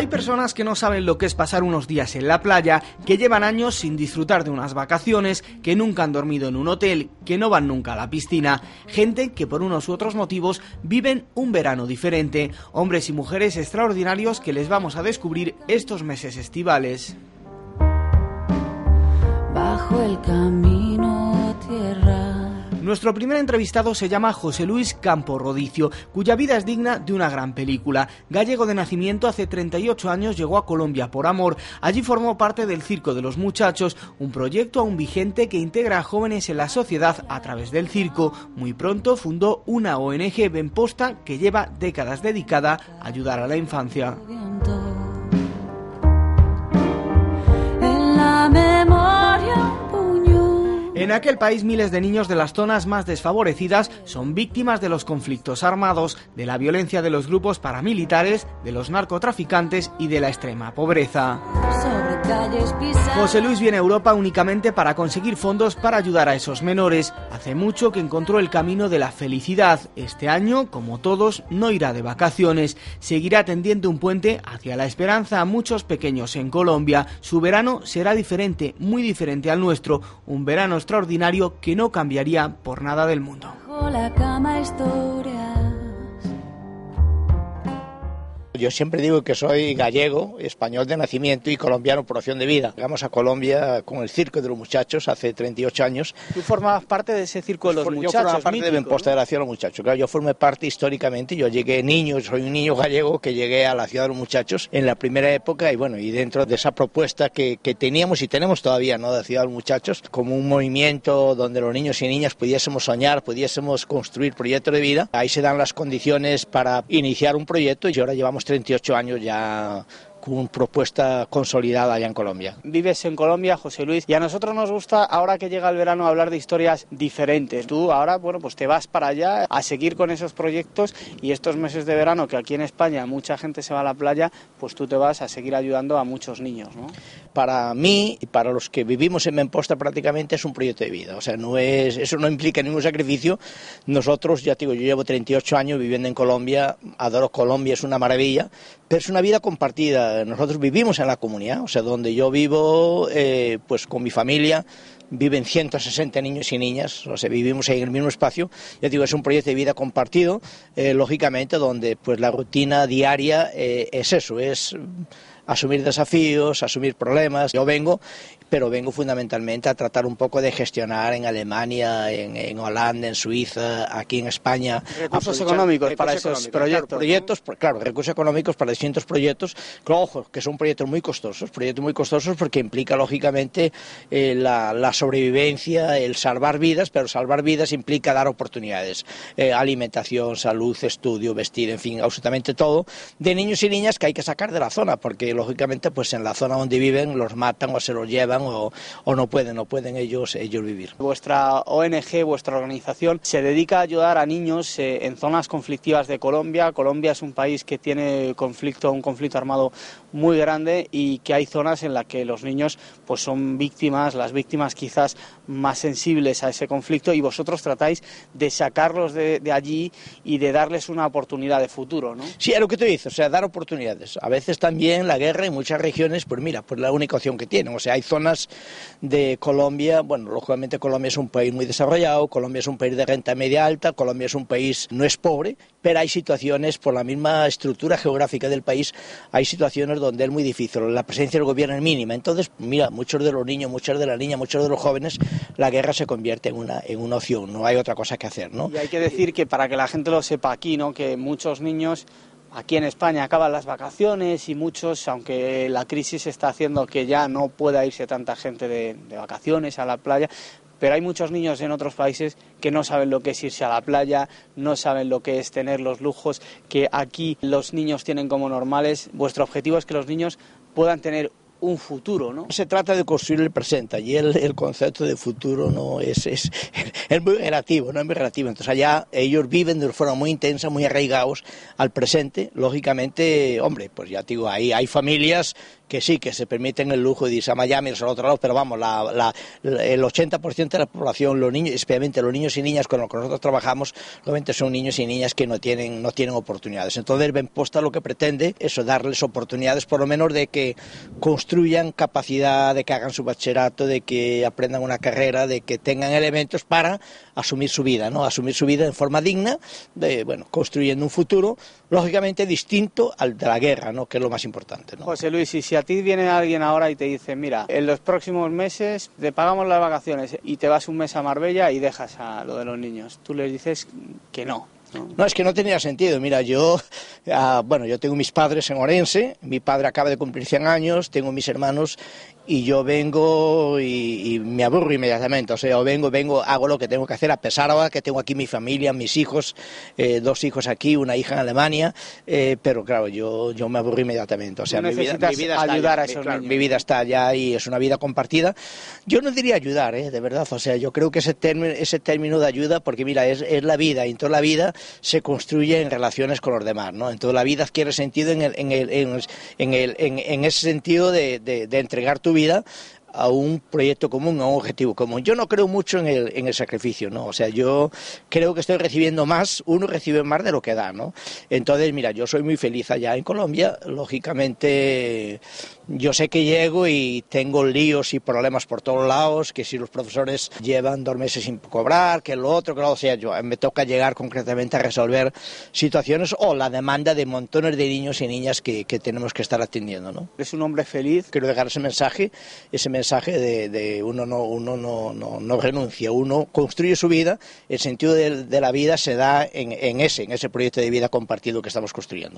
personas que no saben lo que es pasar unos días en la playa, que llevan años sin disfrutar de unas vacaciones, que nunca han dormido en un hotel, que no van nunca a la piscina. Gente que por unos u otros motivos viven un verano diferente. Hombres y mujeres extraordinarios que les vamos a descubrir estos meses estivales. Bajo el camino tierra. Nuestro primer entrevistado se llama José Luis Campo Rodicio, cuya vida es digna de una gran película. Gallego de nacimiento, hace 38 años llegó a Colombia por amor. Allí formó parte del Circo de los Muchachos, un proyecto aún vigente que integra a jóvenes en la sociedad a través del circo. Muy pronto fundó una ONG Benposta que lleva décadas dedicada a ayudar a la infancia. En la memoria. En aquel país, miles de niños de las zonas más desfavorecidas son víctimas de los conflictos armados, de la violencia de los grupos paramilitares, de los narcotraficantes y de la extrema pobreza. José Luis viene a Europa únicamente para conseguir fondos para ayudar a esos menores. Hace mucho que encontró el camino de la felicidad. Este año, como todos, no irá de vacaciones. Seguirá tendiendo un puente hacia la esperanza a muchos pequeños en Colombia. Su verano será diferente, muy diferente al nuestro. Un verano extraordinario que no cambiaría por nada del mundo. La cama historias. Yo siempre digo que soy gallego, español de nacimiento y colombiano por opción de vida. Llegamos a Colombia con el Circo de los Muchachos hace 38 años. ¿Tú formabas parte de ese Circo de los Muchachos? Yo formaba parte mítico, de Benposta, ¿no? De la Ciudad de los Muchachos. Claro, yo formé parte históricamente. Yo llegué niño, soy un niño gallego que llegué a la Ciudad de los Muchachos en la primera época y dentro de esa propuesta que teníamos y tenemos todavía, ¿no?, de la Ciudad de los Muchachos, como un movimiento donde los niños y niñas pudiésemos soñar, pudiésemos construir proyectos de vida. Ahí se dan las condiciones para iniciar un proyecto y ahora llevamos 38 años ya con propuesta consolidada allá en Colombia. Vives en Colombia, José Luis, y a nosotros nos gusta, ahora que llega el verano, hablar de historias diferentes. Tú ahora, bueno, pues te vas para allá a seguir con esos proyectos y estos meses de verano, que aquí en España mucha gente se va a la playa, pues tú te vas a seguir ayudando a muchos niños, ¿no? Para mí y para los que vivimos en Benposta prácticamente es un proyecto de vida, o sea, eso no implica ningún sacrificio. Nosotros, ya te digo, yo llevo 38 años viviendo en Colombia, adoro Colombia, es una maravilla, pero es una vida compartida. Nosotros vivimos en la comunidad, o sea, donde yo vivo, pues con mi familia, viven 160 niños y niñas, o sea, vivimos ahí en el mismo espacio. Ya digo, es un proyecto de vida compartido, lógicamente, donde pues la rutina diaria es eso, es asumir desafíos, asumir problemas. Yo vengo fundamentalmente a tratar un poco de gestionar en Alemania, en Holanda, en Suiza, aquí en España. Recursos económicos para esos proyectos. Claro, recursos económicos para distintos proyectos, que, ojo, que son proyectos muy costosos porque implica lógicamente la sobrevivencia, el salvar vidas, pero salvar vidas implica dar oportunidades, alimentación, salud, estudio, vestir, en fin, absolutamente todo, de niños y niñas que hay que sacar de la zona, porque lógicamente pues en la zona donde viven los matan o se los llevan o no pueden ellos vivir. Vuestra ONG, vuestra organización, se dedica a ayudar a niños en zonas conflictivas de Colombia. Colombia es un país que tiene un conflicto armado muy grande y que hay zonas en las que los niños pues son víctimas, las víctimas quizás más sensibles a ese conflicto, y vosotros tratáis de sacarlos de allí y de darles una oportunidad de futuro, ¿no? Sí, es lo que tú dices, o sea, dar oportunidades. A veces también la guerra en muchas regiones, pues mira, pues la única opción que tienen. O sea, hay zonas de Colombia, bueno, lógicamente Colombia es un país muy desarrollado, Colombia es un país de renta media alta, Colombia es un país, no es pobre, pero hay situaciones, por la misma estructura geográfica del país, hay situaciones donde es muy difícil, la presencia del gobierno es mínima. Entonces, mira, muchos de los niños, muchas de las niñas, muchos de los jóvenes, la guerra se convierte en una opción, no hay otra cosa que hacer, ¿no? Y hay que decir que, para que la gente lo sepa aquí, ¿no?, que muchos niños aquí en España acaban las vacaciones y muchos, aunque la crisis está haciendo que ya no pueda irse tanta gente de vacaciones a la playa, pero hay muchos niños en otros países que no saben lo que es irse a la playa, no saben lo que es tener los lujos que aquí los niños tienen como normales. Vuestro objetivo es que los niños puedan tener un futuro, ¿no? Se trata de construir el presente. Allí el concepto de futuro no es muy relativo, no es muy relativo. Entonces allá ellos viven de forma muy intensa, muy arraigados al presente. Lógicamente, hombre, pues ya te digo, hay familias que sí, que se permiten el lujo de irse a Miami, irse al otro lado, pero vamos, el 80% de la población, los niños, especialmente los niños y niñas con los que nosotros trabajamos, obviamente son niños y niñas que no tienen oportunidades. Entonces, Benposta lo que pretende es darles oportunidades, por lo menos de que construyan capacidad, de que hagan su bachillerato, de que aprendan una carrera, de que tengan elementos para asumir su vida, ¿no? Asumir su vida en forma digna, construyendo un futuro, lógicamente distinto al de la guerra, ¿no? Que es lo más importante, ¿no? José Luis, y si a ti viene alguien ahora y te dice, mira, en los próximos meses te pagamos las vacaciones y te vas un mes a Marbella y dejas a lo de los niños, tú les dices que no. No, es que no tenía sentido. Mira, yo tengo mis padres en Orense, mi padre acaba de cumplir 100 años, tengo mis hermanos y yo vengo y me aburro inmediatamente. O sea, yo vengo, hago lo que tengo que hacer, a pesar de que tengo aquí mi familia, mis hijos, 2 hijos aquí, una hija en Alemania, pero claro, yo me aburro inmediatamente. O sea, mi vida ayudar a esos niños. Mi vida está allá y es una vida compartida. Yo no diría ayudar, de verdad. O sea, yo creo que ese término de ayuda, porque mira, es la vida, y en toda la vida se construye en relaciones con los demás, ¿no? En toda la vida adquiere sentido en ese sentido de entregar tu vida a un proyecto común, a un objetivo común. Yo no creo mucho en el sacrificio, ¿no? O sea, yo creo que estoy recibiendo más, uno recibe más de lo que da, ¿no? Entonces, mira, yo soy muy feliz allá en Colombia, lógicamente yo sé que llego y tengo líos y problemas por todos lados, que si los profesores llevan 2 meses sin cobrar, que lo otro, o sea, me toca llegar concretamente a resolver situaciones o la demanda de montones de niños y niñas que tenemos que estar atendiendo, ¿no? Es un hombre feliz. Quiero dejar ese mensaje de uno no renuncia, uno construye su vida, el sentido de la vida se da en ese proyecto de vida compartido que estamos construyendo.